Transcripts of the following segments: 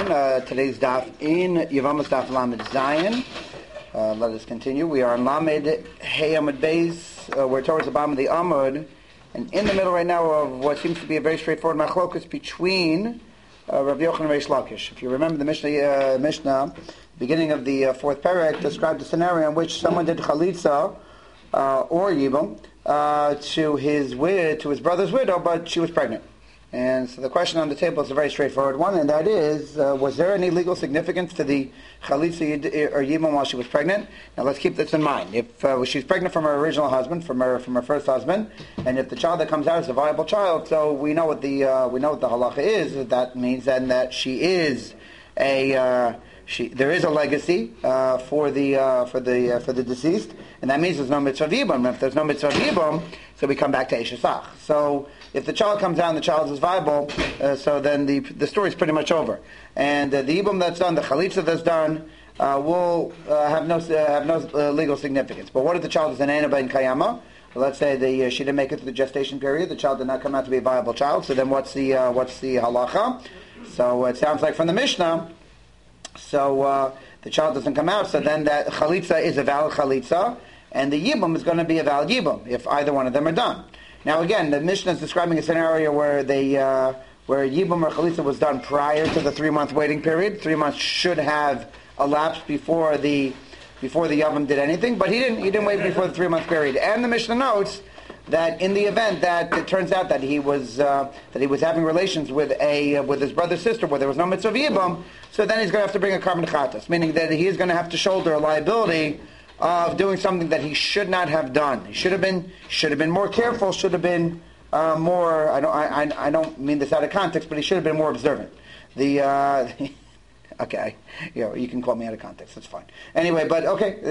everyone. Today's daf in Yevamos daf Lamed Zayin. Let us continue. We are on Lamed Hey Amud Beis. We're towards the bottom of the Amud, and in the middle right now of what seems to be a very straightforward machlokus between Rav Yochanan and Reish Lakish. If you remember the Mishnah, beginning of the fourth parak described a scenario in which someone did chalitza or yibum to his brother's widow, but she was pregnant. And so the question on the table is a very straightforward one, and that is, was there any legal significance to the chalitza or yibum while she was pregnant? Now let's keep this in mind. If she's pregnant from her original husband, from her first husband, and if the child that comes out is a viable child, so we know what the halacha is. That means then that she is there is a legacy for the deceased, and that means there's no mitzvah yibum. If there's no mitzvah yibum, so we come back to Eshesach. So if the child comes out and the child is viable, so then the story is pretty much over. And the yibum that's done, the chalitza that's done, will have no legal significance. But what if the child is an Eina Ben Kayama? Well, let's say she didn't make it through the gestation period. The child did not come out to be a viable child. So then what's the halacha? So it sounds like from the Mishnah. So the child doesn't come out. So then that chalitza is a valid chalitza, and the yibum is going to be a valid yibum if either one of them are done. Now again, the Mishnah is describing a scenario where where yibum or chalitza was done prior to the 3-month waiting period. 3 months should have elapsed before the yavam did anything, but he didn't wait before the 3-month period. And the Mishnah notes that in the event that it turns out that he was having relations with his brother's sister where there was no mitzvah yibum, so then he's going to have to bring a carbon chatas, meaning that he is going to have to shoulder a liability of doing something that he should not have done. He should have been more careful. Should have been more. I don't mean this out of context, but he should have been more observant. Okay, you can call me out of context. That's fine. Anyway, but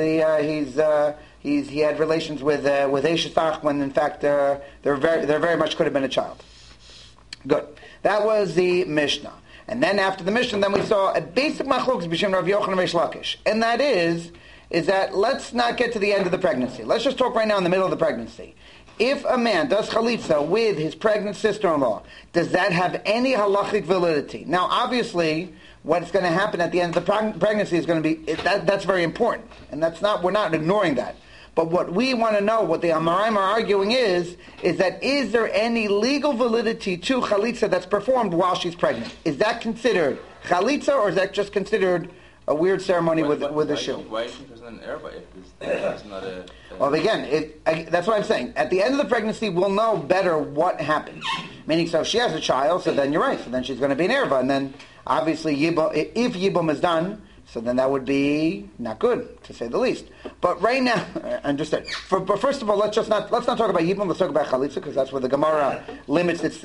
okay, he had relations with Eshesach when in fact there very much could have been a child. Good. That was the Mishnah. And then after the Mishnah, then we saw a basic machlokes between Rav Yochanan and Reish Lakish, and that is that let's not get to the end of the pregnancy. Let's just talk right now in the middle of the pregnancy. If a man does chalitza with his pregnant sister-in-law, does that have any halachic validity? Now, obviously, what's going to happen at the end of the pregnancy is going to be that's very important, and we're not ignoring that. But what we want to know, what the Amoraim are arguing is that is there any legal validity to chalitza that's performed while she's pregnant? Is that considered chalitza, or is that just considered a weird ceremony with a shoe? Why isn't there an erba if it's not a... Well, again, that's what I'm saying. At the end of the pregnancy, we'll know better what happened. Meaning, so if she has a child, so then you're right. So then she's going to be an erba. And then, obviously, if yibum is done, so then that would be not good, to say the least. But right now, understood. But first of all, let's not talk about yibum. Let's talk about chalitza, because that's where the Gemara limits its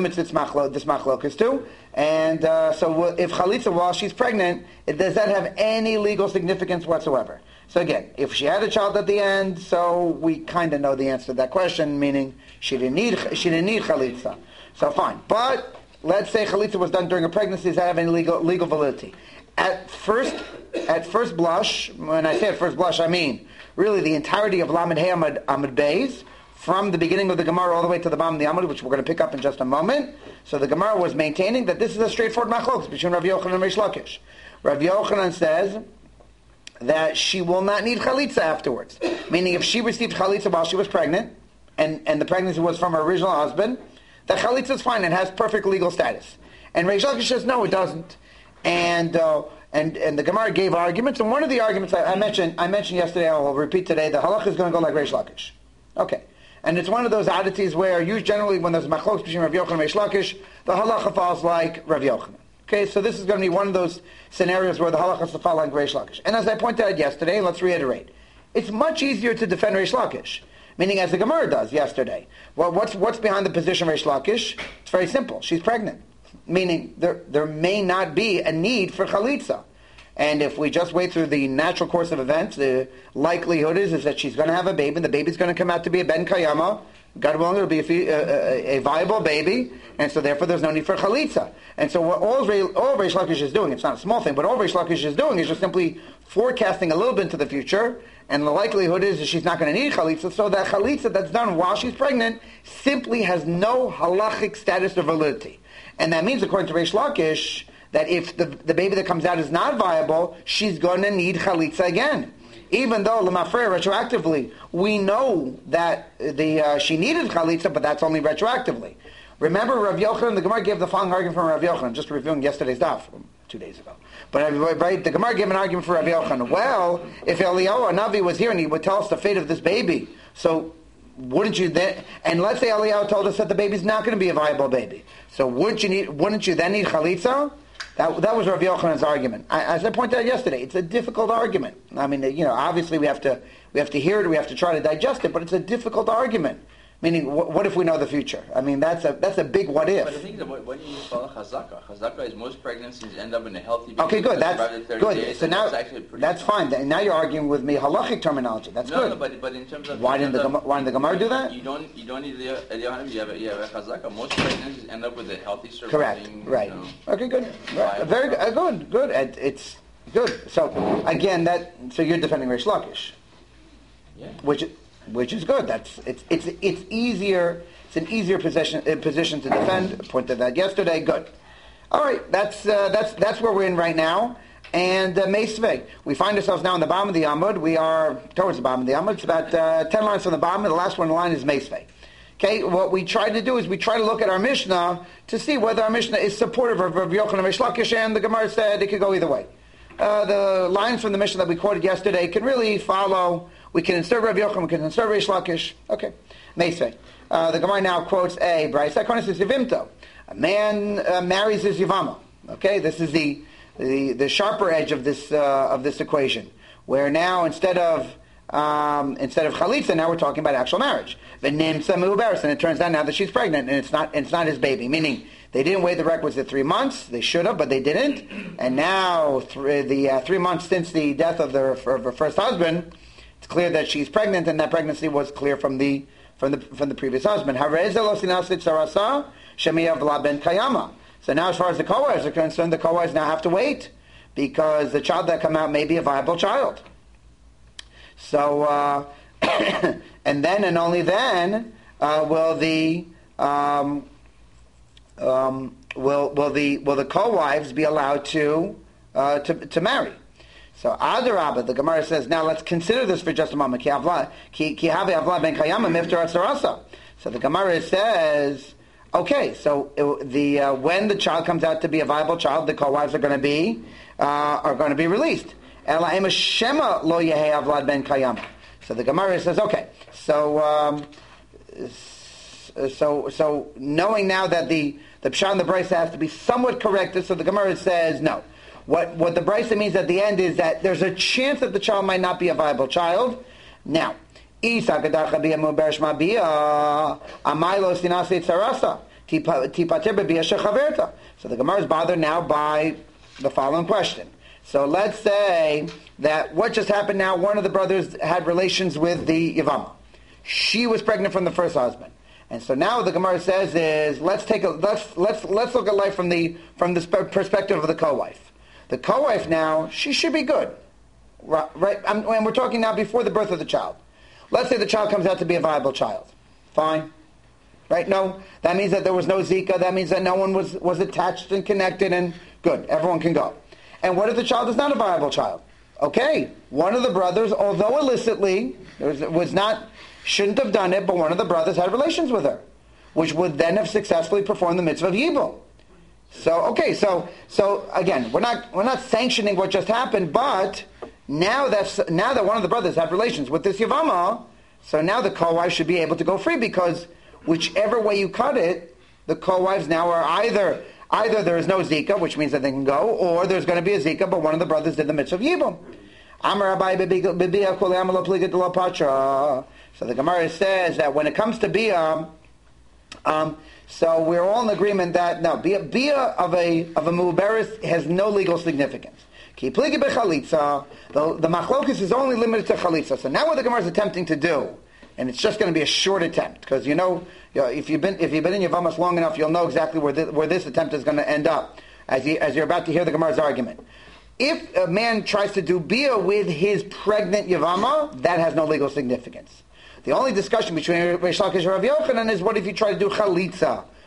machlokas to. And so, if chalitza while she's pregnant, does that have any legal significance whatsoever? So again, if she had a child at the end, so we kind of know the answer to that question, meaning she didn't need chalitza. So fine, but let's say chalitza was done during a pregnancy. Does that have any legal validity? At first blush, when I say at first blush, I mean really the entirety of Lamed Hey Amud Beis, from the beginning of the Gemara all the way to the bottom of the Amud, which we're going to pick up in just a moment. So the Gemara was maintaining that this is a straightforward machlokes between Rav Yochanan and Reish Lakish. Rav Yochanan says that she will not need chalitza afterwards. Meaning if she received chalitza while she was pregnant, and the pregnancy was from her original husband, the chalitza is fine, it has perfect legal status. And Reish Lakish says, no, it doesn't. And the Gemara gave arguments, and one of the arguments I mentioned yesterday, I'll repeat today, the halacha is going to go like Reish Lakish. Okay. And it's one of those oddities where generally when there's machlokes between Rav Yochanan and Reish Lakish, the halacha falls like Rav Yochanan. Okay, so this is going to be one of those scenarios where the halacha has to fall like Reish Lakish. And as I pointed out yesterday, let's reiterate, it's much easier to defend Reish Lakish, meaning as the Gemara does yesterday. Well, what's behind the position of Reish Lakish? It's very simple. She's pregnant, meaning there may not be a need for chalitza. And if we just wait through the natural course of events, the likelihood is that she's going to have a baby, and the baby's going to come out to be a ben kayama. God willing, it'll be a viable baby, and so therefore there's no need for chalitza. And so what all Reish Lakish is doing, it's not a small thing, but all Reish Lakish is doing is just simply forecasting a little bit into the future, and the likelihood is that she's not going to need chalitza, so that chalitza that's done while she's pregnant simply has no halachic status or validity. And that means, according to Reish Lakish, that if the baby that comes out is not viable, she's going to need chalitza again. Even though Lamafreya retroactively, we know that she needed chalitza, but that's only retroactively. Remember Rav Yochanan, the Gemara gave the following argument from Rav Yochanan, just reviewing yesterday's daf, 2 days ago. But right, the Gemara gave an argument for Rav Yochanan. Well, if Eliyahu Navi was here and he would tell us the fate of this baby, so wouldn't you then, and let's say Eliyahu told us that the baby's not going to be a viable baby, so wouldn't you then need chalitza? That was Rav Yochanan's argument. As I pointed out yesterday, it's a difficult argument. I mean, obviously we have to hear it, we have to try to digest it, but it's a difficult argument. Meaning, what if we know the future? I mean, that's a big what if. But the thing is, what do you follow chazaka? Chazaka is most pregnancies end up in a healthy baby. Okay, good. That's good. Days, so now that's fine. Now you're arguing with me halachic terminology. That's good. No, but in terms of why didn't the Gemara do that? You don't need the you have a chazaka. Most pregnancies end up with a healthy surviving. Correct. Right. Okay. Good. Right. Very good. Good. It's good. So again, so you're defending Reish Lakish. Yeah. Which is good. It's easier. It's an easier position to defend. I pointed that yesterday. Good. All right. That's where we're in right now. And Meisvei. We find ourselves now in the bottom of the Amud. We are towards the bottom of the Amud. It's about 10 lines from the bottom. And the last one in the line is Meisvei. Okay. What we try to do is we try to look at our Mishnah to see whether our Mishnah is supportive of Rav Yochanan and Reish Lakish. And the Gemara said it could go either way. The lines from the Mishnah that we quoted yesterday can really follow. We can insert Rav Yochanan, we can insert Reish Lakish. Okay. Meisvei. The Gemara now quotes a Brayso. Konis is Yivimto. A man marries his Yivama. Okay, this is the sharper edge of this equation, where now instead of chalitza, now we're talking about actual marriage. V'nimtza me'uberes, and it turns out now that she's pregnant, and it's not his baby. Meaning they didn't wait the requisite 3 months. They should have, but they didn't. And now the 3 months since the death of her first husband, it's clear that she's pregnant, and that pregnancy was clear from the previous husband. So now, as far as the co-wives are concerned, the co-wives now have to wait because the child that come out may be a viable child. So, and then and only then will the co-wives be allowed to marry. So Adarabah, the Gemara says, now let's consider this for just a moment. So the Gemara says, okay, so when the child comes out to be a viable child, the co-wives are going to be released. So the Gemara says, okay, so knowing now that the Pshat and the Brayso has to be somewhat corrected, so the Gemara says no. What the Brayso means at the end is that there's a chance that the child might not be a viable child. Now, so the Gemara is bothered now by the following question. So let's say that what just happened now, one of the brothers had relations with the Yavama. She was pregnant from the first husband. And so now the Gemara says is let's look at life from the perspective of the co-wife. The co-wife now, she should be good. Right? And we're talking now before the birth of the child. Let's say the child comes out to be a viable child. Fine. Right? No. That means that there was no Zika. That means that no one was attached and connected and good. Everyone can go. And what if the child is not a viable child? Okay. One of the brothers, although illicitly, shouldn't have done it, but one of the brothers had relations with her, which would then have successfully performed the mitzvah of Yibum. So, okay, so again, we're not sanctioning what just happened, but now that one of the brothers had relations with this Yavama, so now the co-wife should be able to go free because whichever way you cut it, the co-wives now are either there is no Zika, which means that they can go, or there's going to be a Zika, but one of the brothers did the mitzvah of Yibum. So the Gemara says that when it comes to Bia, so we're all in agreement that no, Bia of a Mu'beres has no legal significance. The machlokes is only limited to chalitza. So now what the Gemara is attempting to do, and it's just going to be a short attempt, because if you've been in Yavamas long enough, you'll know exactly where this attempt is going to end up, as you're about to hear the Gemara's argument. If a man tries to do Bia with his pregnant Yavama, that has no legal significance. The only discussion between Reish Lakish and Rav Yochanan is what if you try to do chalitza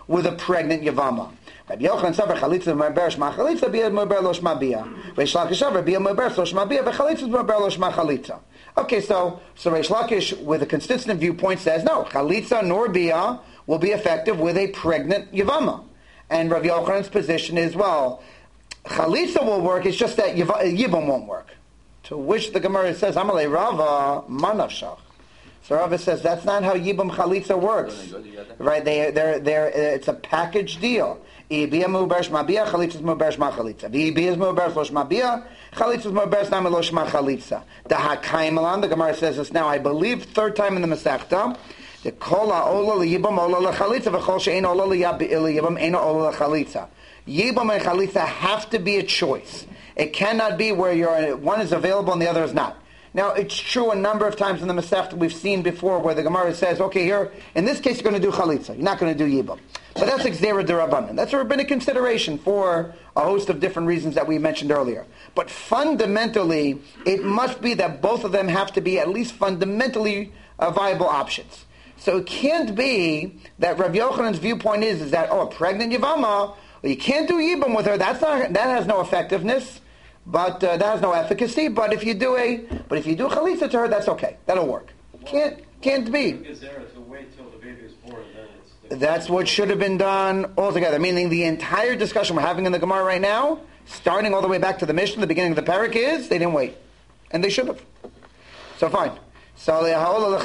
with a pregnant Yavama. Rabbi Yochanan said, "Chalitza me'ber shma chalitza, bia me'ber lo shma bia." Reish Lakish said, "Bia me'ber lo shma bia, v'chalitza me'ber lo shma chalitza." Okay, so Reish Lakish, with a consistent viewpoint, says no, chalitza nor bia will be effective with a pregnant Yavama. And Rabbi Yochanan's position is, well, chalitza will work, it's just that Yibam won't work. To which the Gemara says, Amalei Rava, manavshach. So Rava says, that's not how Yibam chalitza works. Right, it's a package deal. Ibiyah mu'ber shma bia, chalitza is mu'ber shma chalitza. V'ibiyah is mu'ber lo shma bia, chalitza is mu'ber snam lo shma chalitza. The Hakaimalan, the Gemara says this now, I believe, third time in the Masechta, the kol ha'ola liyibam ola lechalitza, v'chol she'ein ola liyibam eino ola lechalitza. Yibam and chalitza have to be a choice. It cannot be where one is available and the other is not. Now, it's true a number of times in the Masechta we've seen before where the Gemara says, okay, here, in this case, you're going to do chalitza. You're not going to do yibam. But that's Xera D'Rabbanan. That's a rabbinic consideration for a host of different reasons that we mentioned earlier. But fundamentally, it must be that both of them have to be at least fundamentally viable options. So it can't be that Rabbi Yochanan's viewpoint is that, a pregnant Yavama, well, you can't do yibam with her. That has no effectiveness. But that has no efficacy. But if you do chalitza to her, that's okay. That'll work. Can't be. Is there to wait till the baby is born? That's what should have been done altogether. Meaning the entire discussion we're having in the Gemara right now, starting all the way back to the Mishnah, the beginning of the parak, is they didn't wait, and they should have. So fine. So we're on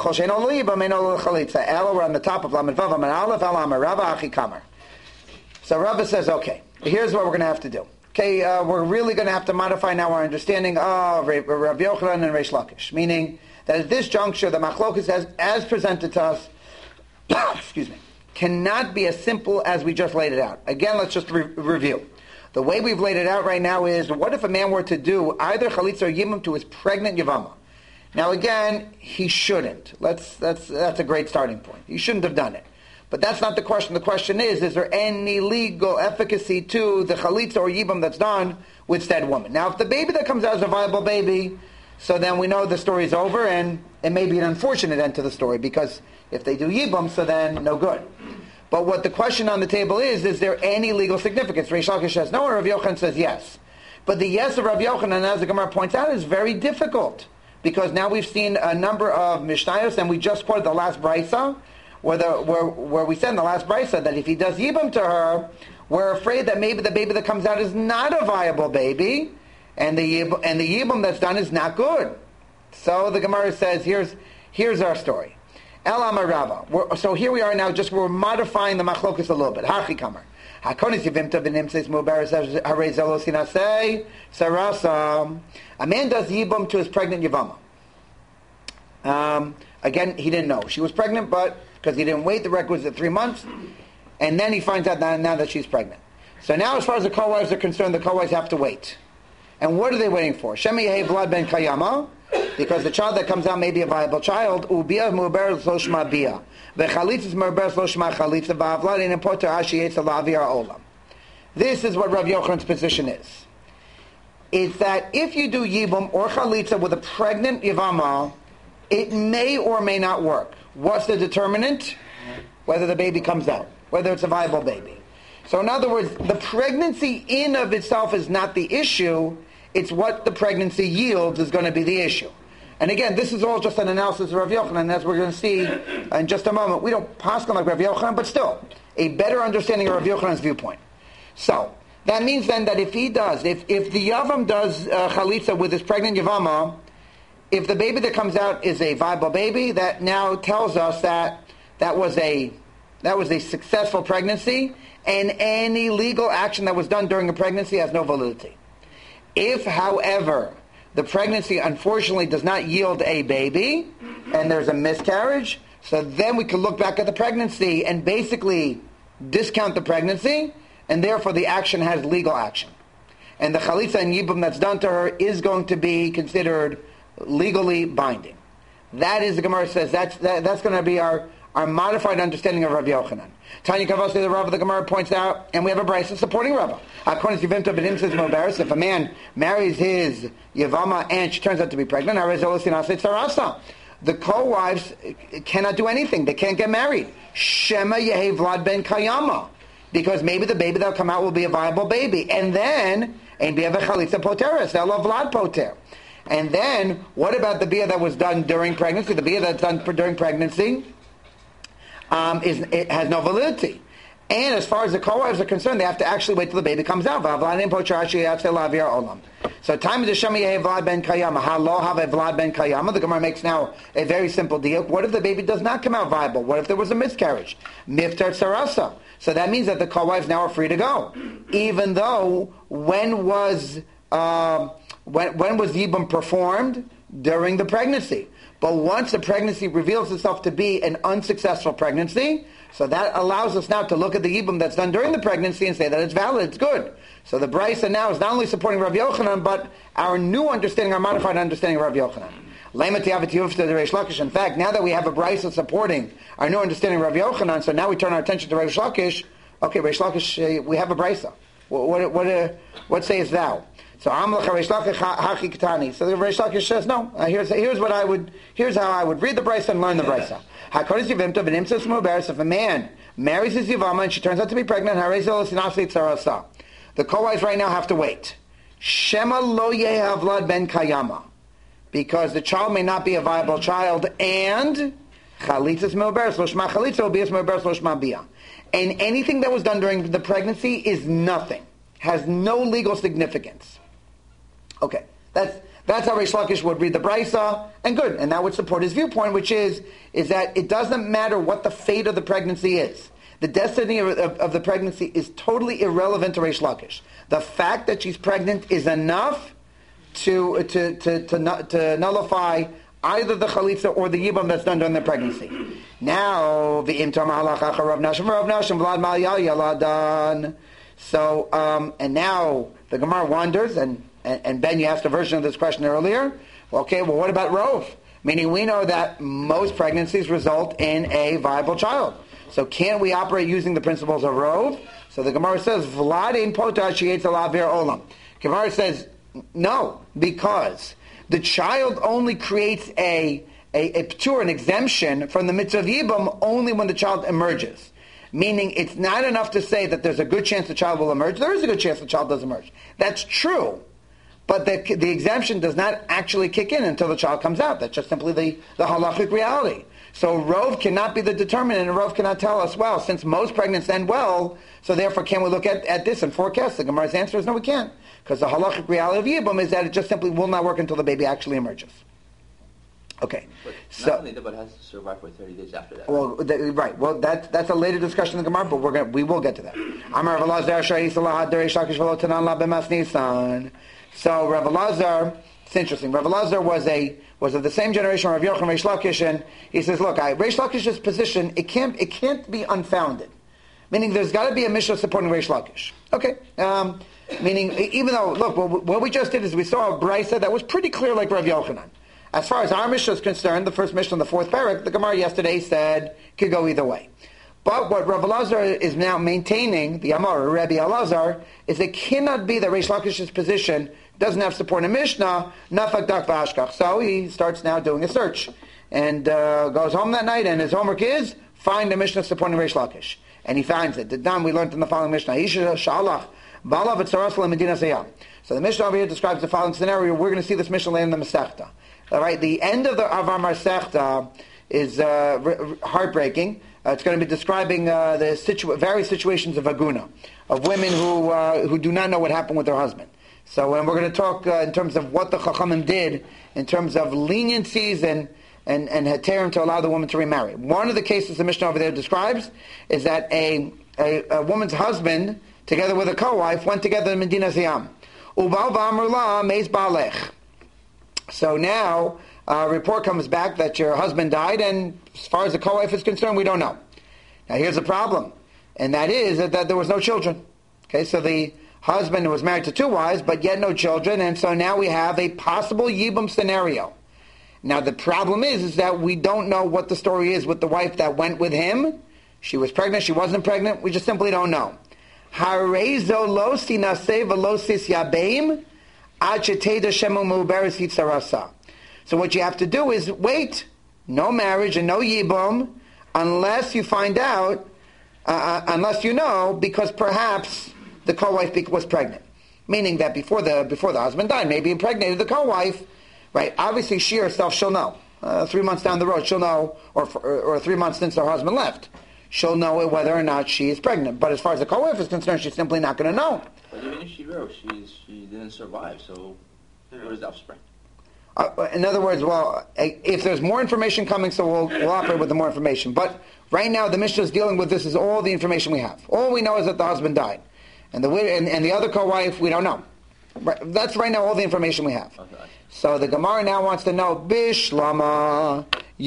the top of Lamed Vav Amar Aleph Alamar Rava Achi Kamar. So Rava says, okay, here's what we're going to have to do. Okay, we're really going to have to modify now our understanding of Rabbi Yochanan and Reish Lakish, meaning that at this juncture, the machlokus as presented to us, excuse me, cannot be as simple as we just laid it out. Again, let's just review. The way we've laid it out right now is, what if a man were to do either chalitza or yibam to his pregnant Yavama? Now again, he shouldn't. That's a great starting point. He shouldn't have done it. But that's not the question. The question is there any legal efficacy to the chalitza or yibam that's done with said woman? Now, if the baby that comes out is a viable baby, so then we know the story's over, and it may be an unfortunate end to the story, because if they do yibam, so then no good. But what the question on the table is there any legal significance? Reish Lakish says no, and Rav Yochanan says yes. But the yes of Rav Yochanan, as the Gemara points out, is very difficult, because now we've seen a number of Mishnayos, and we just quoted the last Brisa, where we said in the last Brisa that if he does yibam to her, we're afraid that maybe the baby that comes out is not a viable baby, and the yibam that's done is not good. So the Gemara says, here's our story. El Amar Rava. So here we are now, we're modifying the machlokus a little bit. Hachi Kamar. Hakonis yivimta v'nimtzeis mubaris harei zelo sinasei sarasa. A man does yibam to his pregnant Yavama. Again, he didn't know. She was pregnant, but because he didn't wait the requisite 3 months, and then he finds out now that she's pregnant. So now, as far as the co-wives are concerned, the co-wives have to wait. And what are they waiting for? Shemi Yehi Vlad ben Kayama, because the child that comes out may be a viable child. Ubiyah mu'ber lo shma biyah. V'chalitza mu'ber lo shma chalitza. V'avlad in importer ashiyetz alavi olam. This is what Rav Yochanan's position is. It's that if you do yibum or chalitza with a pregnant Yavama, it may or may not work. What's the determinant? Whether the baby comes out, whether it's a viable baby. So in other words, the pregnancy in of itself is not the issue, it's what the pregnancy yields is going to be the issue. And again, this is all just an analysis of Rav Yochanan, as we're going to see in just a moment. We don't paskin like Rav Yochanan, but still, a better understanding of Rav Yochanan's viewpoint. So, that means then that if the Yavam does chalitza with his pregnant Yavama, if the baby that comes out is a viable baby, that now tells us that was a successful pregnancy, and any legal action that was done during a pregnancy has no validity. If, however, the pregnancy unfortunately does not yield a baby, and there's a miscarriage, so then we can look back at the pregnancy and basically discount the pregnancy, and therefore the action has legal action. And the chalitza and yibum that's done to her is going to be considered legally binding. That is, the Gemara says, that's going to be our modified understanding of Rav Yochanan. Tanya Kavasi, the Rav of the Gemara points out, and we have a brisa supporting Rav. If a man marries his Yavama and she turns out to be pregnant, the co-wives cannot do anything. They can't get married. Shema Yehi Vlad Ben Kayama. Because maybe the baby that'll come out will be a viable baby. And then, and Bia Chalitza Poteres, they'll have Vlad Poter. And then, what about the Bia that was done during pregnancy? The Bia that's done during pregnancy it has no validity. And as far as the co-wives are concerned, they have to actually wait till the baby comes out. So time of the Shema Yehi Vlad Ben Kayama. Halo have a Vlad Ben Kayama. The Gemara makes now a very simple deal. What if the baby does not come out viable? What if there was a miscarriage? Miftar Sarasa. So that means that the co-wives now are free to go. Even though, when was Yibum performed? During the pregnancy. But once the pregnancy reveals itself to be an unsuccessful pregnancy, so that allows us now to look at the Yibum that's done during the pregnancy and say that it's valid, it's good. So the Brisa now is not only supporting Rav Yochanan, but our new understanding, our modified understanding of Rav Yochanan. In fact, now that we have a Brisa supporting our new understanding of Rav Yochanan, so now we turn our attention to Reish Lakish. Okay, Reish Lakish, we have a Brisa. What sayest thou? So Amlach Reish Lakish Haki Ketani. So the Reish Lakish says, no. Here's how I would read the Brisa and learn the Brisa. Hakodesh Yivimta v'nimtzas muberes. If a man marries his Yivama and she turns out to be pregnant, Harezol Sinafli Tzarasa. The co-wives right now have to wait. Shema lo yehavlad ben kayama. Because the child may not be a viable child, and chalitzas muberes lo shma chalitza will be as muberes lo shma bia. And anything that was done during the pregnancy is nothing. Has no legal significance. Okay, that's how Reish Lakish would read the Brisa, and good, and that would support his viewpoint, which is that it doesn't matter what the fate of the pregnancy is. The destiny of the pregnancy is totally irrelevant to Reish Lakish. The fact that she's pregnant is enough to nullify either the chalitza or the yibam that's done during the pregnancy. Now, so, and now the Gemara wonders, and Ben, you asked a version of this question earlier. Okay, well, what about Rov? Meaning we know that most pregnancies result in a viable child. So can we operate using the principles of Rov? So the Gemara says, Vlad in potash alavir olam. Gemara says, no, because the child only creates a p'tur, an exemption from the mitzvah of Yibam only when the child emerges. Meaning it's not enough to say that there's a good chance the child will emerge. There is a good chance the child does emerge. That's true. But the exemption does not actually kick in until the child comes out. That's just simply the halachic reality. So Rov cannot be the determinant, and Rov cannot tell us, well, since most pregnancies end well, so therefore can we look at this and forecast? The Gemara's answer is no, we can't. Because the halachic reality of Yibam is that it just simply will not work until the baby actually emerges. Okay, but not only that, but it has to survive for 30 days after that. Well, right. Well, that's a later discussion in the Gemara, but we will get to that. Amar Rav Elazar Shai Salah Derish Lakish V'lo Tanan La B'Mas Nisan. So Rav Elazar, it's interesting. Rav Elazar was of the same generation of Rav Yochanan Reish Lakish, and he says, look, Reish Lakish's position it can't be unfounded. Meaning, there's got to be a Mishnah supporting Reish Lakish. Okay. Meaning, even though, look, what we just did is we saw a Brisa that was pretty clear like Rav Yochanan. As far as our Mishnah is concerned, the first Mishnah in the fourth parak, the Gemara yesterday said could go either way. But what Rav Elazar is now maintaining, the Amar, Rabbi Elazar, is it cannot be that Reish Lakish's position doesn't have support in Mishnah, nafak dak v'ashkach. So he starts now doing a search, and goes home that night, and his homework is find a Mishnah supporting Reish Lakish. And he finds it. The Dam we learned in the following Mishnah. Shalach, Balav et Medina Sayam. So the Mishnah over here describes the following scenario. We're going to see this Mishnah later in the Masechta. All right, the end of our Masechta is heartbreaking. It's going to be describing the various situations of aguna, of women who do not know what happened with their husband. So we're going to talk in terms of what the Chachamim did in terms of leniencies and heterim to allow the woman to remarry. One of the cases the Mishnah over there describes is that a woman's husband, together with a co-wife, went together in Medina Ziyam. Ubal v'amrula meiz ba'alech. So now a report comes back that your husband died, and as far as the co-wife is concerned, we don't know. Now here's the problem, and that is that there was no children. Okay, so the husband was married to two wives, but yet no children, and so now we have a possible Yibum scenario. Now the problem is that we don't know what the story is with the wife that went with him. She was pregnant, she wasn't pregnant, we just simply don't know. Harezo lo sinaseh v'lo sis yabeim ad sheteda shemu muberes hitzarasa. So what you have to do is wait no marriage and no yibum, unless you find out, unless you know, because perhaps the co-wife was pregnant. Meaning that before the husband died, maybe impregnated the co-wife, right? Obviously, she herself, she'll know. 3 months down the road, she'll know, or 3 months since her husband left, she'll know whether or not she is pregnant. But as far as the co-wife is concerned, she's simply not going to know. But even if she wrote, she didn't survive, so where's the offspring? In other words, well, if there's more information coming, so we'll operate with the more information. But right now, the Mishnah is dealing with this is all the information we have. All we know is that the husband died. And the other co-wife, we don't know. That's right now all the information we have. Okay. So the Gemara now wants to know, Bishlama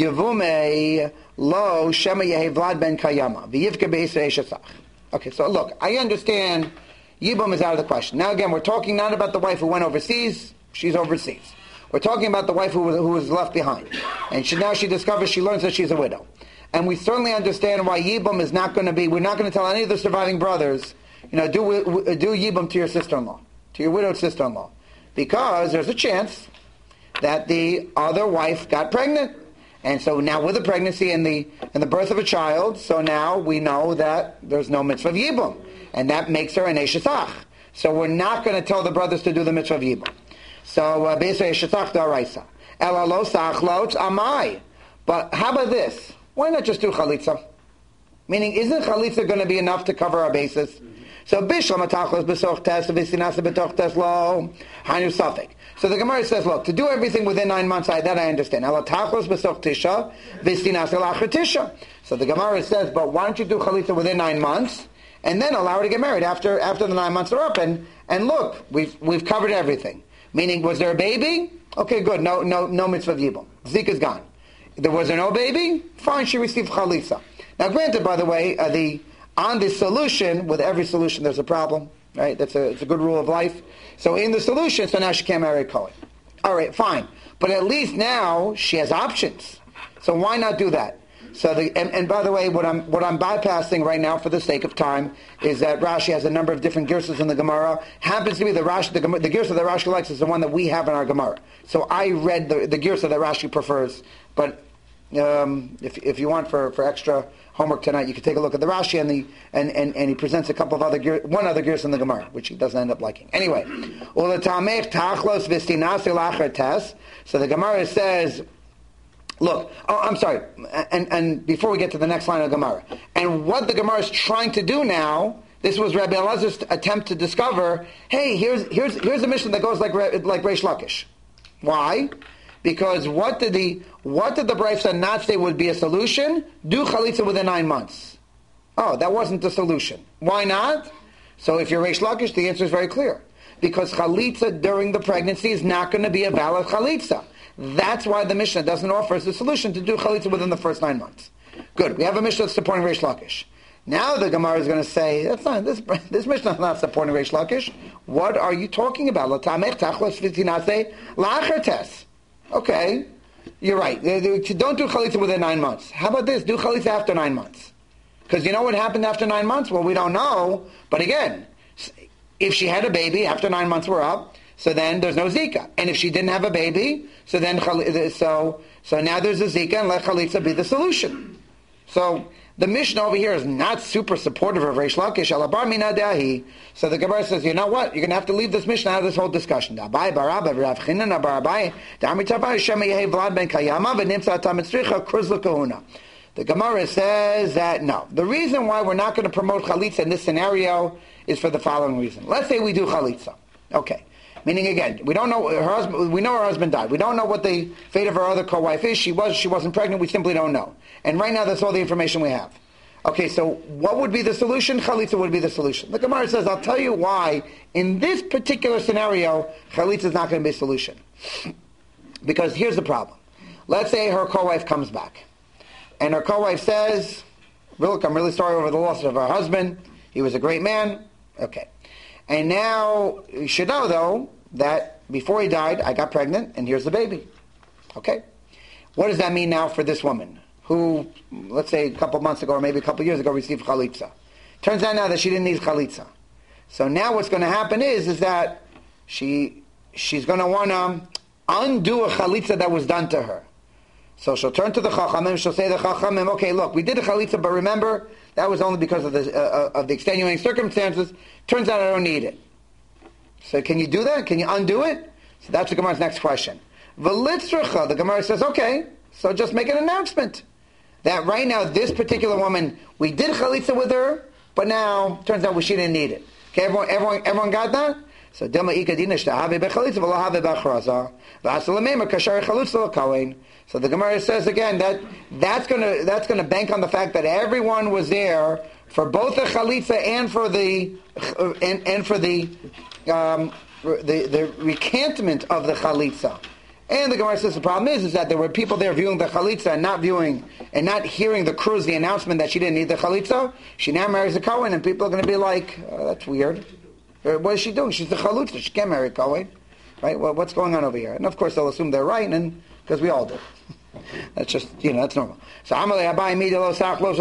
Yevume Lo Shema Yehe Vlad Ben Kayama V'yivke Be'isra Eshesach. Okay, so look, I understand Yibum is out of the question. Now again, we're talking not about the wife who went overseas. She's overseas. We're talking about the wife who was left behind. And now she discovers, she learns that she's a widow. And we certainly understand why Yibum is not going to be, we're not going to tell any of the surviving brothers, do Yibum to your sister-in-law, to your widowed sister-in-law. Because there's a chance that the other wife got pregnant. And so now with the pregnancy and the birth of a child, so now we know that there's no mitzvah of Yibum. And that makes her an Eshesach. So we're not going to tell the brothers to do the mitzvah of Yibum. So basically Eshesach da'araisa. Ela lo sachlot amai. But how about this? Why not just do chalitza? Meaning, isn't chalitza going to be enough to cover our bases? So bishlam atachlos besoch tes v'sinasa betoch tes lo hanu safek. So the Gemara says, look, to do everything within 9 months, that I understand. Ela tachlos besoch tisha v'sinasa lachar tisha. So the Gemara says, but why don't you do chalitza within 9 months and then allow her to get married after the 9 months are up? And look, we've covered everything. Meaning, was there a baby? Okay, good. No mitzvah of yibum. Zika is gone. There was no baby? Fine, she received chalitza. Now, granted, by the way, on this solution, with every solution there's a problem, right? It's a good rule of life. So in the solution, so now she can't marry a Kohen. All right, fine. But at least now she has options. So why not do that? So and by the way, what I'm bypassing right now for the sake of time is that Rashi has a number of different girsas in the Gemara. Happens to be the girsa that Rashi likes is the one that we have in our Gemara. So I read the girsa that Rashi prefers, but if you want for extra homework tonight, you can take a look at the Rashi and he presents a couple of one other girsa in the Gemara, which he doesn't end up liking. Anyway, so the Gemara says, look, I'm sorry, and before we get to the next line of Gemara, and what the Gemara is trying to do now, this was Rabbi Elazar's attempt to discover, hey, here's a mission that goes like Reish Lakish. Why? Because what did the Brayso not say would be a solution? Do chalitza within 9 months. Oh, that wasn't the solution. Why not? So if you're Reish Lakish, the answer is very clear. Because chalitza during the pregnancy is not going to be a valid chalitza. That's why the Mishnah doesn't offer us a solution to do chalitza within the first 9 months. Good. We have a Mishnah that's supporting Reish Lakish. Now the Gemara is going to say, that's not this Mishnah is not supporting Reish Lakish. What are you talking about? Okay, you're right. Don't do chalitza within 9 months. How about this? Do chalitza after 9 months. Because you know what happened after 9 months? Well, we don't know. But again, if she had a baby after 9 months were up, so then there's no zika. And if she didn't have a baby, so then so now there's a zika, and let chalitza be the solution. So the Mishnah over here is not super supportive of Reish Lakish. Alabar mina dahi. So the Gemara says, you know what? You're going to have to leave this Mishnah out of this whole discussion. The Gemara says that no. The reason why we're not going to promote chalitza in this scenario is for the following reason. Let's say we do chalitza. Okay. Meaning again, we don't know her husband. We know her husband died. We don't know what the fate of her other co-wife is. She wasn't pregnant. We simply don't know. And right now, that's all the information we have. Okay, so what would be the solution? Chalitza would be the solution. The Gemara says, I'll tell you why in this particular scenario, chalitza is not going to be a solution. Because here's the problem. Let's say her co-wife comes back, and her co-wife says, "Look, I'm really sorry over the loss of her husband. He was a great man." Okay. And now, you should know, though, that before he died, I got pregnant, and here's the baby. Okay? What does that mean now for this woman, who, let's say a couple months ago, or maybe a couple years ago, received chalitza? Turns out now that she didn't need chalitza. So now what's going to happen is that she's going to want to undo a chalitza that was done to her. So she'll turn to the Chachamim, she'll say to the Chachamim, okay, look, we did a Chalitza, but remember, that was only because of the extenuating circumstances. Turns out I don't need it. So can you do that? Can you undo it? So that's the Gemara's next question. V'litzracha, the Gemara says, okay, so just make an announcement. That right now, this particular woman, we did Chalitza with her, but now, turns out she didn't need it. Okay, everyone got that? So, Dilma Ikadina Shtahave Bechalitza V'lohave B'achraza V'asalamema Kashar Chalutza L'Kohen. So the Gemara says again that's gonna bank on the fact that everyone was there for both the Chalitza and for the recantment of the Chalitza. And the Gemara says the problem is that there were people there viewing the Chalitza and not hearing the Cruz, the announcement that she didn't need the Chalitza. She now marries a Kohen, and people are going to be like, that's weird. What is she doing? She's the Chalitza. She can't marry a Kohen. Right? Well, what's going on over here? And of course they'll assume they're right, and because we all do. That's just, that's normal. So Abaye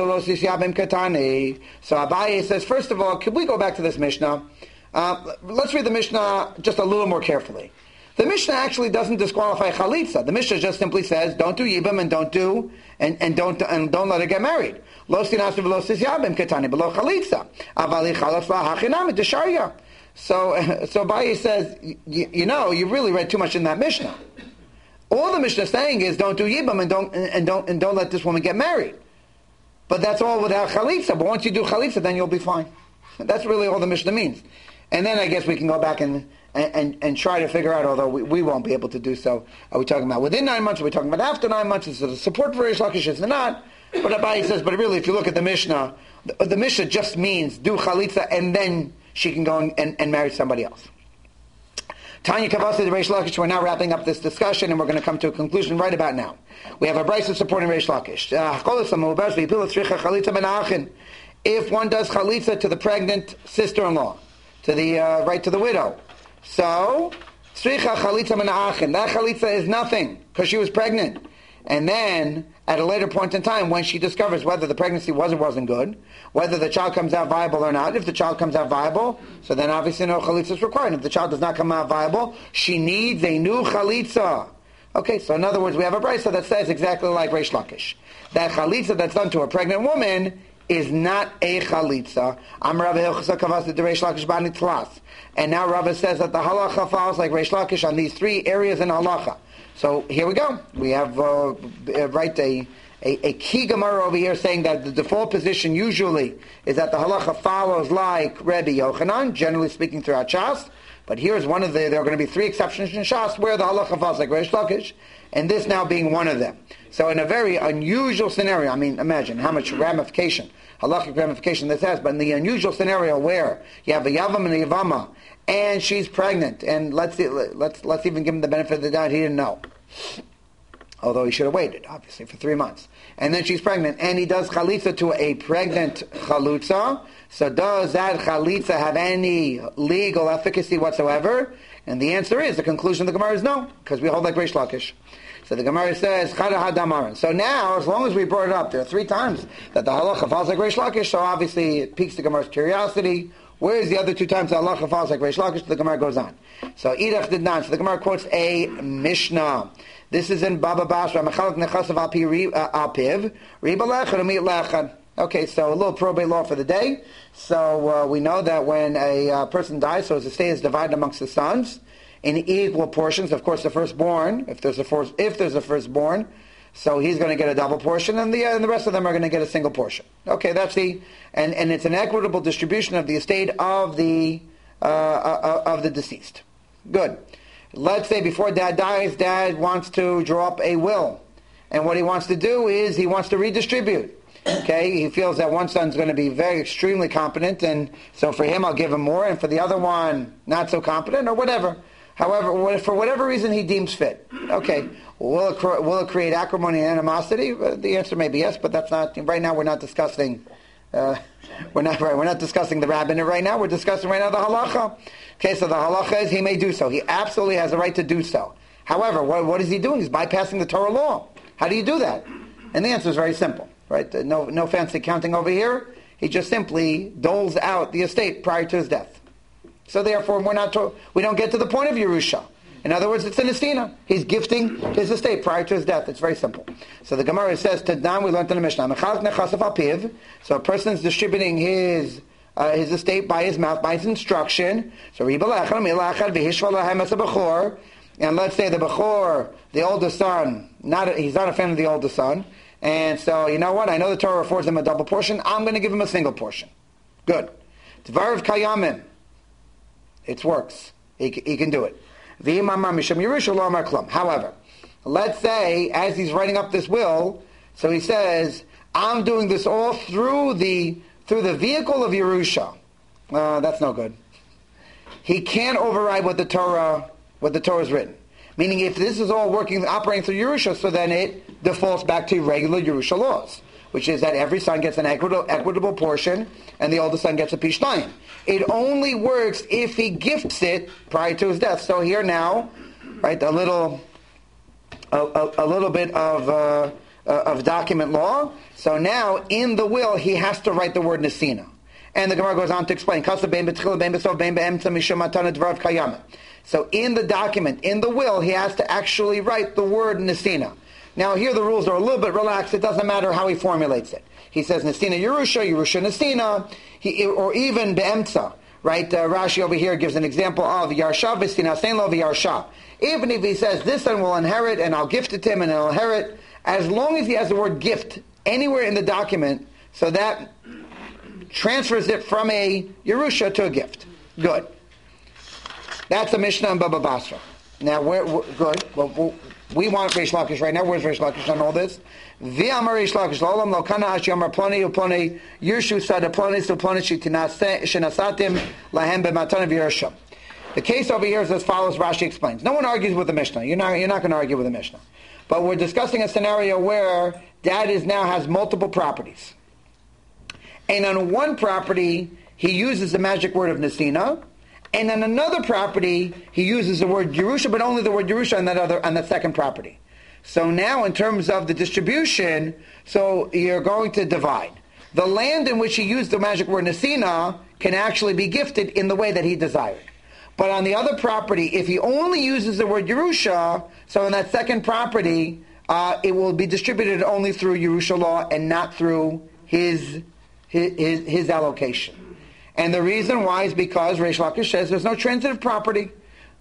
says, first of all, could we go back to this Mishnah? Let's read the Mishnah just a little more carefully. The Mishnah actually doesn't disqualify Chalitza. The Mishnah just simply says, don't do Yibam and don't don't let her get married. Lo sinasu v'lo sis Yabim ketani below Chalitza. Avali chalas la hachinami desharya. So Abaye says, you really read too much in that Mishnah. All the Mishnah is saying is don't do Yibam and don't let this woman get married. But that's all without Chalitza. But once you do Chalitza, then you'll be fine. That's really all the Mishnah means. And then I guess we can go back and try to figure out, although we won't be able to do so. Are we talking about within 9 months? Are we talking about after 9 months? Is it a support for Reish Lakish? Is it not? But Abaye says, but really, if you look at the Mishnah, the Mishnah just means do Chalitza and then she can go and marry somebody else. Tanya Kavasi, the Reish Lakish, we're now wrapping up this discussion and we're going to come to a conclusion right about now. We have a brayso supporting Reish Lakish. If one does Chalitza to the pregnant sister-in-law, to the widow. So, tzricha chalitza menachin. That chalitza is nothing because she was pregnant. And then, at a later point in time, when she discovers whether the pregnancy was or wasn't good, whether the child comes out viable or not, if the child comes out viable, so then obviously no chalitza is required. If the child does not come out viable, she needs a new chalitza. Okay, so in other words, we have a brayso that says exactly like Reish Lakish. That chalitza that's done to a pregnant woman is not a chalitza. And now Rava says that the halacha follows like Reish Lakish on these 3 areas in halacha. So here we go. We have a key Gemara over here saying that the default position usually is that the halacha follows like Rebbe Yochanan, generally speaking throughout Shas. But here's there are going to be 3 exceptions in Shas where the halacha follows like Reish Lakish, and this now being one of them. So in a very unusual scenario, imagine how much ramification, halachic ramification this has, but in the unusual scenario where you have a Yavam and a Yavama, and she's pregnant, and let's even give him the benefit of the doubt, he didn't know. Although he should have waited, obviously, for 3 months. And then she's pregnant, and he does chalitza to a pregnant chalutza. So does that chalitza have any legal efficacy whatsoever? And the answer is, the conclusion of the Gemara is no, because we hold like Reish Lakish. So the Gemara says, Chada Hadamaran. So now, as long as we brought it up, there are 3 times that the halacha falls like Reish Lakish, so obviously it piques the Gemara's curiosity. Whereas the other 2 times the halacha falls like Reish Lakish, the Gemara goes on. So Idach did not. So the Gemara quotes a Mishnah. This is in Baba Basra. Mechalak nechasav alpiv. Riba lechan umit lechan. Okay, so a little probate law for the day. So we know that when a person dies, so his estate is divided amongst the sons in equal portions. Of course, the firstborn, if there's a firstborn, so he's going to get a double portion, and the rest of them are going to get a single portion. Okay, that's and it's an equitable distribution of the estate of the deceased. Good. Let's say before Dad dies, Dad wants to draw up a will, and what he wants to do is he wants to redistribute. Okay, he feels that one son's going to be extremely competent, and so for him I'll give him more, and for the other one not so competent, or whatever. However, for whatever reason he deems fit. Okay, will it create acrimony and animosity? The answer may be yes, but that's not right now. We're not discussing. We're not discussing the rabbinate right now. We're discussing right now the halacha. Okay, so the halacha is he may do so. He absolutely has the right to do so. However, what is he doing? He's bypassing the Torah law. How do you do that? And the answer is very simple. Right? No fancy counting over here. He just simply doles out the estate prior to his death. So therefore, we don't get to the point of Yerusha. In other words, it's an Nesina. He's gifting his estate prior to his death. It's very simple. So the Gemara says, Tadam, we learned in the Mishnah, so a person is distributing his estate by his mouth, by his instruction. So and let's say the Bechor, the oldest son, he's not a fan of the oldest son, and so, you know what, I know the Torah affords him a double portion, I'm going to give him a single portion. Good. Tvarav Kayamim. It works. He can do it. However, let's say, as he's writing up this will, so he says, I'm doing this all through the vehicle of Yerusha. That's no good. He can't override what the Torah is written. Meaning, if this is all operating through Yerusha, so then it defaults back to regular Yerusha laws, which is that every son gets an equitable portion, and the oldest son gets a pishnayim. It only works if he gifts it prior to his death. So here now, right, a little bit of document law. So now, in the will, he has to write the word nesina. And the Gemara goes on to explain, so in the document, in the will, he has to actually write the word nesina. Now here the rules are a little bit relaxed. It doesn't matter how he formulates it. He says nesina Yerusha, Yerusha nesina, or even be'emtza. Right? Rashi over here gives an example of Yarsha v'sina seinlo v'yarsha. Even if he says this son will inherit and I'll gift it to him and he'll inherit, as long as he has the word gift anywhere in the document, so that transfers it from a Yerusha to a gift. Good. That's the Mishnah in Baba Basra. Now, we're good. Well, we want Reish Lakish right now. Where's Reish Lakish on all this? V'amar Reish Lakish l'olam lo kana hash yamar ploni u'ploni yirshu sada ploni su'ploni shenasatim lahem b'matan v'yirsham. The case over here is as follows. Rashi explains. No one argues with the Mishnah. You're not going to argue with the Mishnah. But we're discussing a scenario where dad now has multiple properties. And on one property, he uses the magic word of Nesina. And on another property, he uses the word Yerusha, but only the word Yerusha on that second property. So now, in terms of the distribution, so you're going to divide. The land in which he used the magic word Nesina can actually be gifted in the way that he desired. But on the other property, if he only uses the word Yerusha, so in that second property, it will be distributed only through Yerusha law and not through his allocation. And the reason why is because Reish Lakish says there's no transitive property.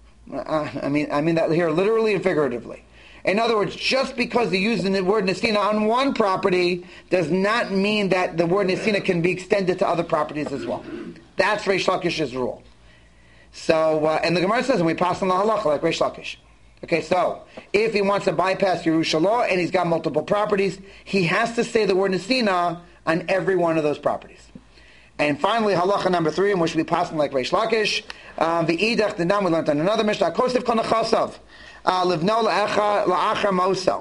I mean that here literally and figuratively. In other words, just because he used the word Nesina on one property does not mean that the word Nesina can be extended to other properties as well. That's Reish Lakish's rule. So, and the Gemara says, and we pass on the halacha like Reish Lakish. Okay, so if he wants to bypass Yerusha law and he's got multiple properties, he has to say the word Nesina on every one of those properties. And finally, halacha number 3, in which we pass on like Reish Lakish, the idach dinam, we learned on another Mishnah, kosef konachasav, livno la'achar moso.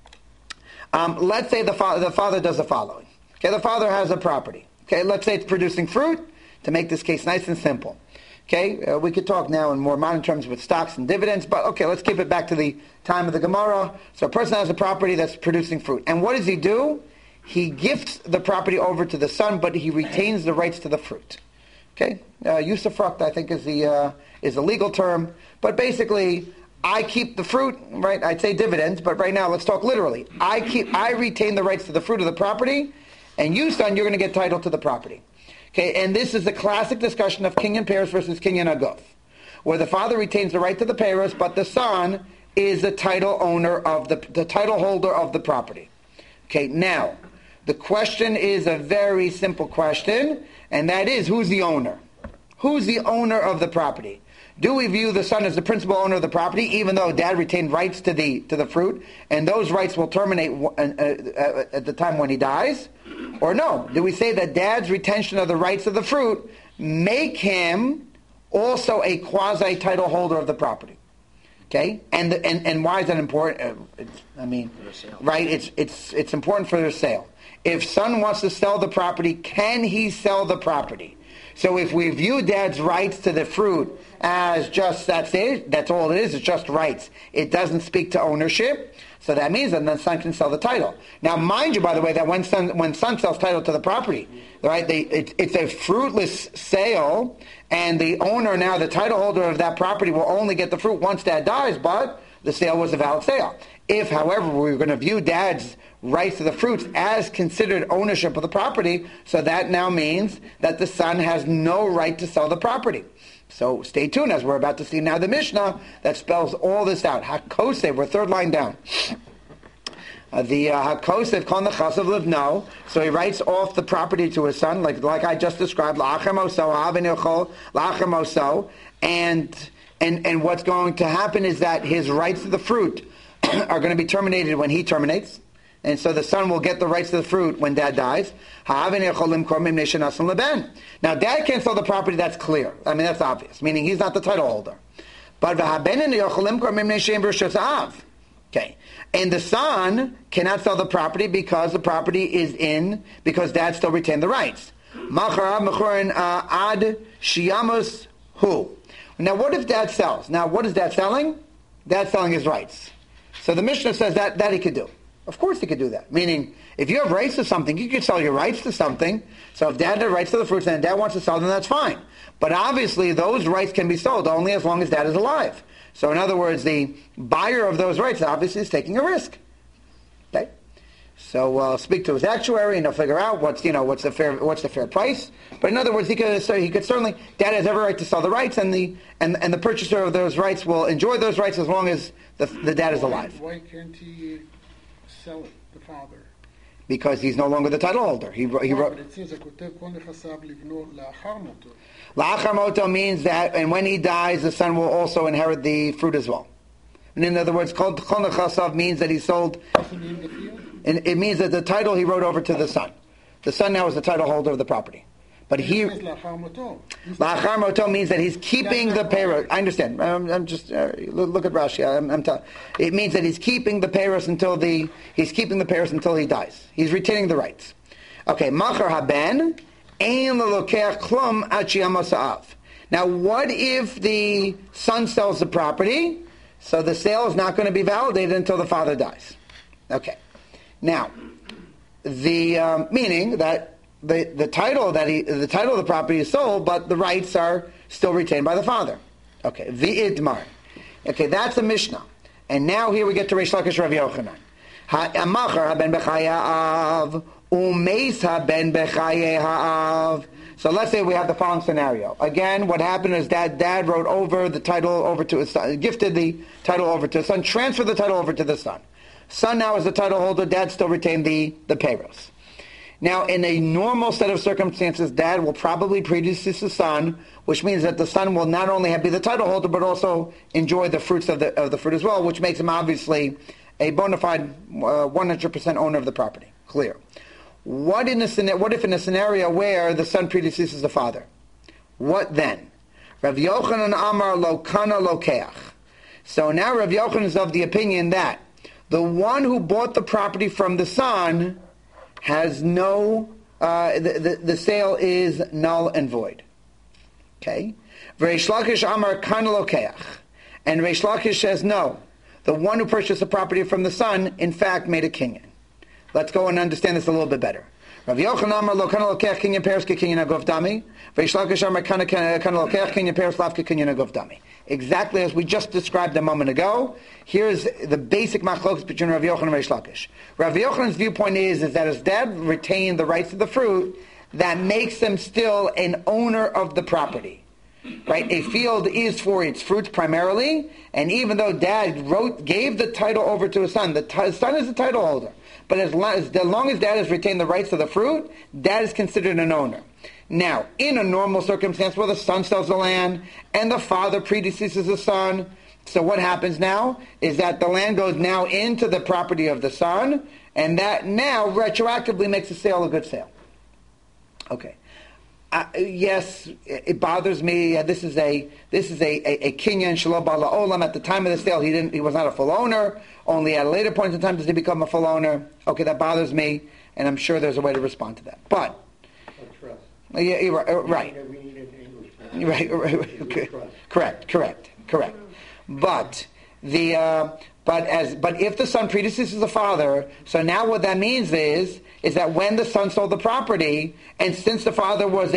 Let's say the father does the following. Okay, the father has a property. Okay, let's say it's producing fruit, to make this case nice and simple. Okay, we could talk now in more modern terms with stocks and dividends, but okay, let's keep it back to the time of the Gemara. So a person has a property that's producing fruit. And what does he do? He gifts the property over to the son, but he retains the rights to the fruit. Okay, usufruct I think is the legal term, but basically I keep the fruit. Right, I'd say dividends, but right now let's talk literally. I retain the rights to the fruit of the property, and you, son, you're going to get title to the property. Okay, and this is the classic discussion of Kinyan Peres versus Kinyan Agof, where the father retains the right to the Peres, but the son is the title owner of the title holder of the property. Okay, now. The question is a very simple question, and that is, who's the owner? Who's the owner of the property? Do we view the son as the principal owner of the property, even though dad retained rights to the fruit, and those rights will terminate at the time when he dies? Or no? Do we say that dad's retention of the rights of the fruit make him also a quasi-title holder of the property? Okay, and why is that important? Right? It's important for their sale. If son wants to sell the property, can he sell the property? So if we view dad's rights to the fruit as just that's all it is. It's just rights. It doesn't speak to ownership. So that means that the son can sell the title. Now, mind you, by the way, that when son sells title to the property, right? It's a fruitless sale, And the owner now, the title holder of that property, will only get the fruit once dad dies, but the sale was a valid sale. If, however, we're going to view dad's rights to the fruits as considered ownership of the property, so that now means that the son has no right to sell the property. So stay tuned, as we're about to see now the Mishnah that spells all this out. Hakosev, we're third line down. The Hakosev kon the chasav livno, so he writes off the property to his son, like I just described, la'achem oso, ha'avin yochol, la'achem oso, and what's going to happen is that his rights to the fruit are going to be terminated when he terminates, and so the son will get the rights to the fruit when dad dies. Now dad can't sell the property, that's clear. I mean, that's obvious, meaning he's not the title holder. But okay. And the son cannot sell the property because the property is because dad still retained the rights. Ad shiyamus hu. Now what if dad sells? Now what is dad selling? Dad's selling his rights. So the Mishnah says that he could do. Of course he could do that. Meaning, if you have rights to something, you could sell your rights to something. So if dad had rights to the fruits and dad wants to sell them, that's fine. But obviously those rights can be sold only as long as dad is alive. So in other words, the buyer of those rights obviously is taking a risk. Okay? So speak to his actuary and he'll figure out what's the fair price. But in other words, he could certainly, dad has every right to sell the rights, and the purchaser of those rights will enjoy those rights as long as the dad is alive. Why can't he sell it, the father? Because he's no longer the title holder. He wrote. But it seems like La'achar moto means that, and when he dies, the son will also inherit the fruit as well. And in other words, kol nechasav means that he sold. And it means that the title he wrote over to the son. The son now is the title holder of the property. But la'achar moto means that he's keeping the payros. I understand. I'm just look at Rashi. I'm telling. It means that he's keeping the payros until he dies. He's retaining the rights. Okay, machar haben ein lelokeach klum ad sheyamos ha'av. Now, what if the son sells the property? So the sale is not going to be validated until the father dies. Okay. Now, the meaning that the title of the property is sold, but the rights are still retained by the father. Okay, v'idmar. Okay, that's the Mishnah. And now here we get to Reish Lakish Rav Yochanan. Ha'amachar haben b'chaye ha'av, umeis haben b'chaye ha'av. So let's say we have the following scenario. Again, what happened is that dad wrote over the title over to his son, gifted the title over to his son, transferred the title over to the son. Son now is the title holder, dad still retained the payros. Now, in a normal set of circumstances, dad will probably predecease the son, which means that the son will not only be the title holder, but also enjoy the fruits of the fruit as well, which makes him obviously a bona fide 100% owner of the property. Clear. What if in a scenario where the son predeceases the father? What then? Rav Yochanan Amar lo kana lokeach. So now Rav Yochanan is of the opinion that the one who bought the property from the son has no, the sale is null and void. Okay? Reish Lakish Amar kana lokeach. And Reish Lakish says no. The one who purchased the property from the son, in fact, made a kinyan. Let's go and understand this a little bit better. Rav Yochanan Amar lo kana lokeach kinyan peres ke kinyan agov dami. Reish Lakish Amar kana lokeach kinyan peres lav ke kinyan agov dami. Exactly as we just described a moment ago. Here's the basic machlokas between Rav Yochanan and Reish Lakish. Rav Yochanan's viewpoint is that as dad retained the rights to the fruit, that makes him still an owner of the property. Right? A field is for its fruits primarily, and even though dad gave the title over to his son, the son is the title holder. But as long as dad has retained the rights to the fruit, dad is considered an owner. Now, in a normal circumstance where the son sells the land and the father predeceases the son, so what happens now is that the land goes now into the property of the son, and that now retroactively makes the sale a good sale. Okay. Yes, it bothers me. This is a kinyan shelo ba'la olam. At the time of the sale, he was not a full owner. Only at a later point in time does he become a full owner. Okay, that bothers me, and I'm sure there's a way to respond to that. But yeah, you're right. We need an English. Right. Correct. But But if the son predeceases the father, so now what that means is that when the son sold the property, and since the father was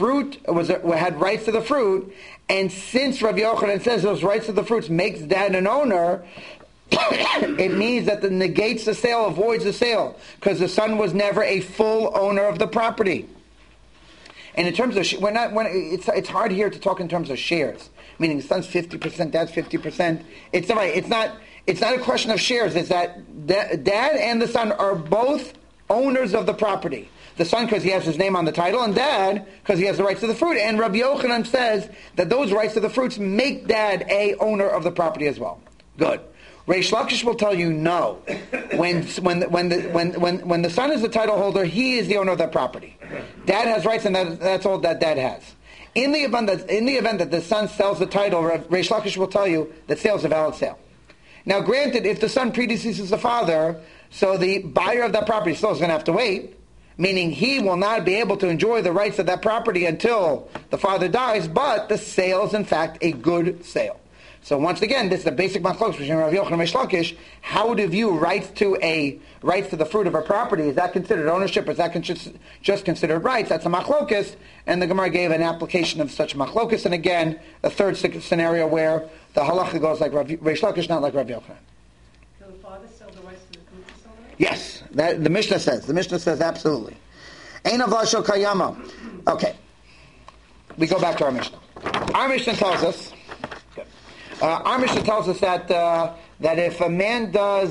had rights to the fruit, and since Rabbi Yochanan says those rights to the fruits makes dad an owner, it means that the negates the sale, avoids the sale, because the son was never a full owner of the property. And in terms of, it's hard here to talk in terms of shares, meaning the son's 50%, dad's 50%. It's not right. It's not a question of shares. It's that dad and the son are both owners of the property. The son because he has his name on the title, and dad because he has the rights to the fruit. And Rabbi Yochanan says that those rights to the fruits make dad a owner of the property as well. Good. Reish Lakish will tell you no. When the son is the title holder, he is the owner of that property. Dad has rights, and that's all that dad has. In the event that the son sells the title, Reish Lakish will tell you that sale is a valid sale. Now, granted, if the son predeceases the father, so the buyer of that property still is going to have to wait, meaning he will not be able to enjoy the rights of that property until the father dies, but the sale is in fact a good sale. So once again, this is the basic machlokes between Rav Yochanan and Reish Lakish. How to view rights to the fruit of a property? Is that considered ownership, or is that just considered rights? That's a machlokes, and the Gemara gave an application of such machlokes. And again, a third scenario where the halacha goes like Reish Lakish, not like Rav Yochanan. So the father sell the rights to the fruit to someone else? Yes, the Mishnah says. The Mishnah says absolutely. Ein avla shel kayama. Okay, we go back to our Mishnah. Our Mishnah tells us. Our Mishnah tells us that if a man does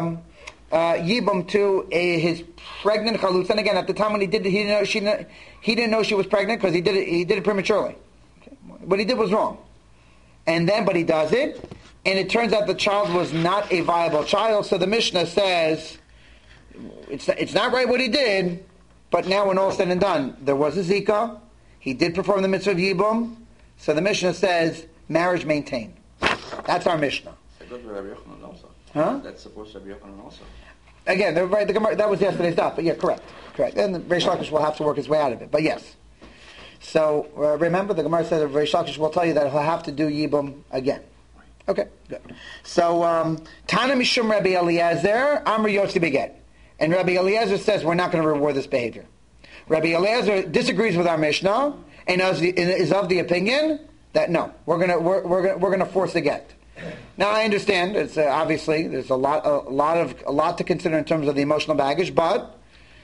yibum to his pregnant chalutz, and again at the time when he did it, he didn't know she was pregnant because he did it prematurely. Okay. What he did was wrong, but he does it, and it turns out the child was not a viable child. So the Mishnah says it's not right what he did, but now when all is said and done, there was a zika. He did perform the mitzvah of yibum, so the Mishnah says marriage maintained. That's our Mishnah. That goes with Rabbi Yochanan also. Huh? That's supposed to be Rabbi Yochanan also. Again, right, the Gemara, that was yesterday's stuff, but yeah, correct. And Reish Lakish will have to work his way out of it, but yes. So remember, the Gemara says that Reish Lakish will tell you that he'll have to do Yibum again. Okay, good. So Tana Mishum Rabbi Eliezer, Amr Yotzi Beget. And Rabbi Eliezer says we're not going to reward this behavior. Rabbi Eliezer disagrees with our Mishnah and is of the opinion that no, we're gonna force the get. Now I understand it's obviously there's a lot to consider in terms of the emotional baggage, but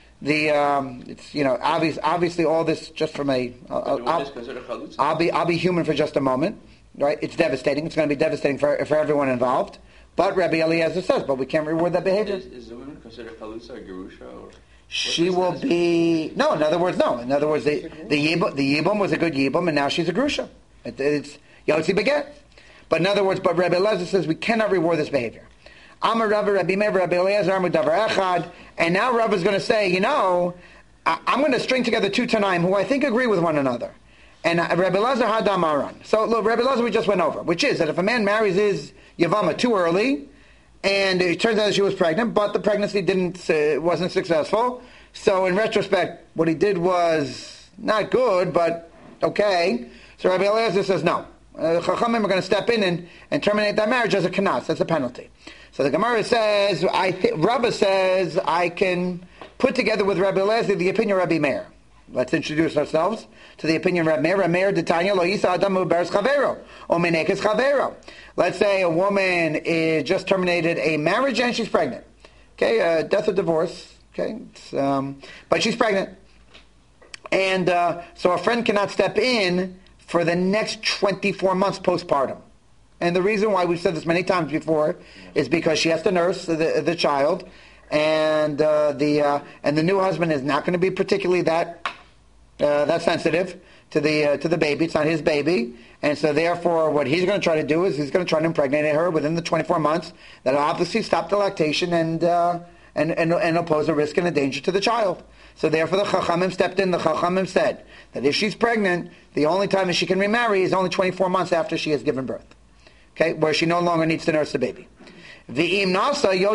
it's obviously all this just from I'll be human for just a moment, right? It's devastating. It's going to be devastating for everyone involved. But Rabbi Eliezer says, but we can't reward that behavior. Is the woman considered chalutza or gerusha or? She will be no. In other words, the yibum was a good yibum, and now she's a gerusha. It's Yotzi Beget. But in other words, Rabbi Eliezer says we cannot reward this behavior. Amar Rabbi Meir, Rabbi Eliezer, Amar Davar Echad. And now Rabbi is going to say, I'm going to string together two Tanaim who I think agree with one another. And Rabbi Eliezer had Amaran. So look, Rabbi Eliezer we just went over, which is that if a man marries his Yavama too early, and it turns out that she was pregnant, but the pregnancy wasn't successful. So in retrospect, what he did was not good, but okay. So Rabbi Eliezer says no. Chachamim are going to step in and terminate that marriage as a kanas, as a penalty. So the Gemara says, Rabbi says, I can put together with Rabbi Eliezer the opinion of Rabbi Meir. Let's introduce ourselves to the opinion of Rabbi Meir. Rabbi Meir, D'Tanya, Lo Yisa Adamu Beres Chavero, O Menekes Chavero. Let's say a woman is just terminated a marriage and she's pregnant. Okay, death or divorce. Okay, but she's pregnant. And so a friend cannot step in for the next 24 months postpartum. And the reason why we've said this many times before is because she has to nurse the child, and the new husband is not going to be particularly that sensitive to the baby. It's not his baby, and so therefore, what he's going to try to do is he's going to try to impregnate her within the 24 months. That'll obviously stop the lactation and pose a risk and a danger to the child. So therefore the Chachamim stepped in. The Chachamim said that if she's pregnant, the only time that she can remarry is only 24 months after she has given birth. Okay, where she no longer needs to nurse the baby. Now,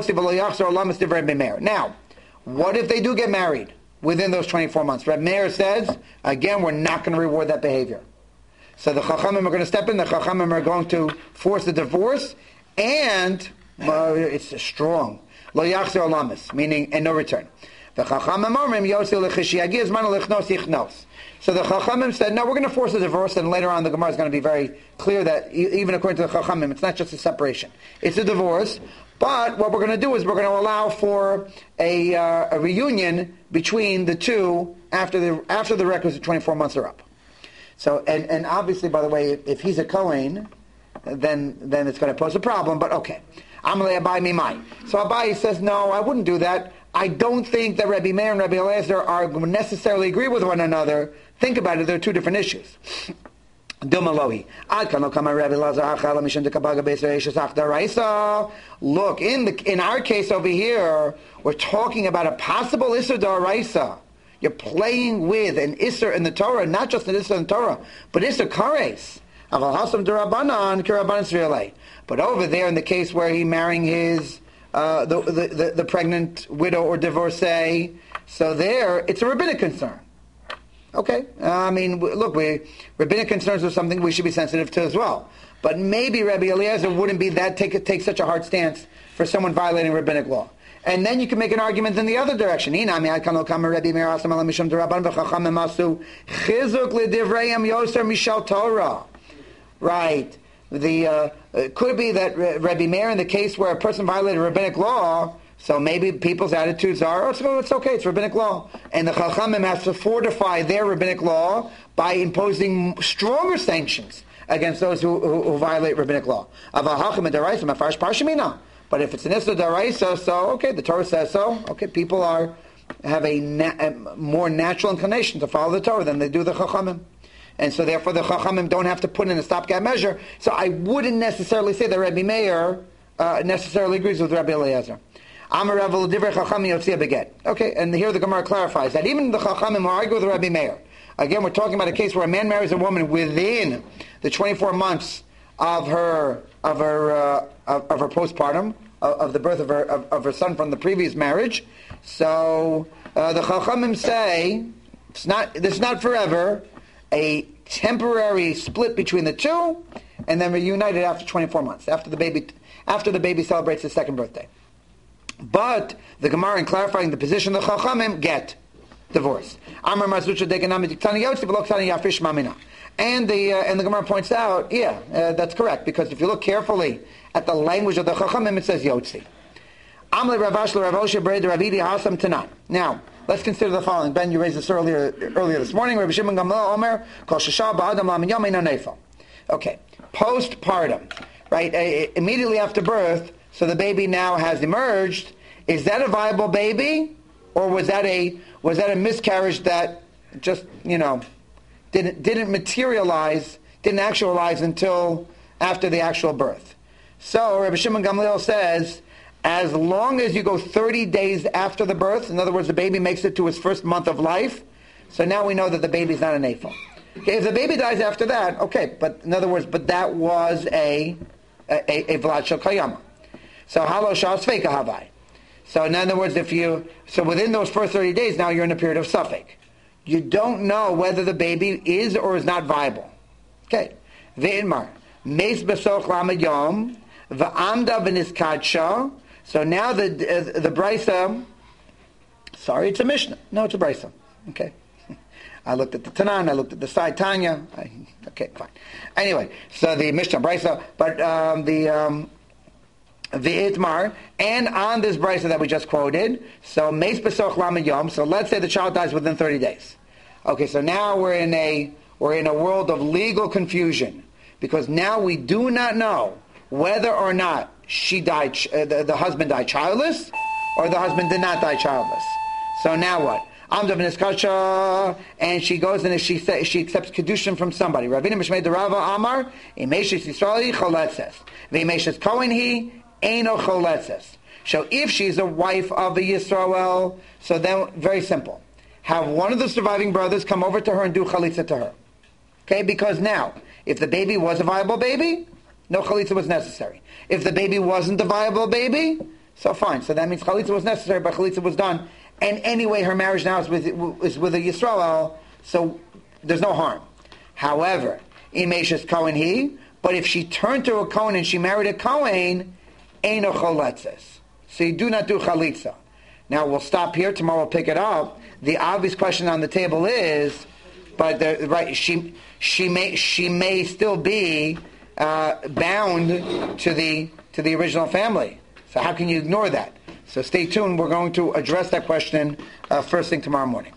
what if they do get married within those 24 months? Reb Meir says, again, we're not going to reward that behavior. So the Chachamim are going to step in. The Chachamim are going to force the divorce, and It's strong. Lo yachzer olamis, meaning and no return. The Chachamim omrim yotzei l'chishiagi zman l'chnos yichnos. So the Chachamim said, no, we're going to force a divorce, and later on the Gemara is going to be very clear that even according to the Chachamim, it's not just a separation. It's a divorce, but what we're going to do is we're going to allow for a reunion between the two after the requisite 24 months are up. So, and obviously, by the way, if he's a Kohen, then it's going to pose a problem, but okay. Amalei Abai Mimai. So Abai says, no, I wouldn't do that. I don't think that Rabbi Meir and Rabbi Eliezer are necessarily agree with one another. Think about it, they're two different issues. Look, in our case over here, we're talking about a possible Isser D'Oraisa. You're playing with an Isser in the Torah, not just an Isser in the Torah, but Isser Kares. But over there, in the case where he's marrying his the pregnant widow or divorcee, so there it's a rabbinic concern. Okay, I mean, look, rabbinic concerns are something we should be sensitive to as well. But maybe Rabbi Eliezer wouldn't be that take such a hard stance for someone violating rabbinic law. And then you can make an argument in the other direction. Right. It could be that Rabbi Meir, in the case where a person violated rabbinic law, so maybe people's attitudes are, oh, it's okay, it's rabbinic law. And the Chachamim has to fortify their rabbinic law by imposing stronger sanctions against those who violate rabbinic law. But if it's an Issa D'Oraisa, so, okay, the Torah says so. Okay, people have a more natural inclination to follow the Torah than they do the Chachamim. And so therefore the Chachamim don't have to put in a stopgap measure. So I wouldn't necessarily say that Rabbi Meir necessarily agrees with Rabbi Eliezer. Okay, and here the Gemara clarifies that even the Chachamim argue with Rabbi Meir. Again, we're talking about a case where a man marries a woman within the 24 months of her postpartum, of the birth of her son from the previous marriage. So the Chachamim say it's not forever. A temporary split between the two, and then reunited after 24 months, after the baby celebrates his second birthday. But the Gemara, in clarifying the position of the Chachamim, get divorced. And the Gemara points out, that's correct, because if you look carefully at the language of the Chachamim, it says Yotzi. Now, let's consider the following. Ben, you raised this earlier this morning. Rabbi Shimon Gamliel Omer, Kol Shashah Ba'adam Lam Yom Eino Nefel. Okay, postpartum, right? Immediately after birth, so the baby now has emerged. Is that a viable baby, or was that a miscarriage that just didn't materialize, didn't actualize until after the actual birth? So Rabbi Shimon Gamliel says, as long as you go 30 days after the birth, in other words, the baby makes it to his first month of life, so now we know that the baby's not an Eiffel. Okay, if the baby dies after that, okay, but in other words, that was a Vlad Shel Kayama. So halo shas feika havai. So in other words, within those first 30 days, now you're in a period of suffix. You don't know whether the baby is or is not viable. Okay. Ve'inmar meis besoch lamed yom va'amda v'niskadsha. So now the Brisa, sorry, it's a Mishnah. No, it's a Brisa. Okay. I looked at the Tanan, I looked at the Side Tanya. Okay, fine. Anyway, so the Mishnah Brisa, but the Itmar, and on this Brisa that we just quoted, so Meis Besoch Lamed Yom, so let's say the child dies within 30 days. Okay, so now we're in a world of legal confusion, because now we do not know whether or not she died, the husband died childless, or the husband did not die childless. So now what? And she goes and she accepts kedushin from somebody. Ravina Mishmei Derava Amar, Imeshes Yisraeli Choletzes, V'Imeshes Kohen He Eino Choletzes. So if she's a wife of a Yisrael, so then very simple. Have one of the surviving brothers come over to her and do chalitza to her. Okay, because now, if the baby was a viable baby, no chalitza was necessary. If the baby wasn't a viable baby, so fine. So that means chalitza was necessary, but chalitza was done. And anyway, her marriage now is with a Yisrael, so there's no harm. However, Imeshes Kohen He, but if she turned to a Kohen and she married a Kohen, Eino choletzes. So you do not do chalitza. Now we'll stop here. Tomorrow we'll pick it up. The obvious question on the table is, but right, she may still be bound to the original family. So how can you ignore that? So stay tuned. We're going to address that question first thing tomorrow morning.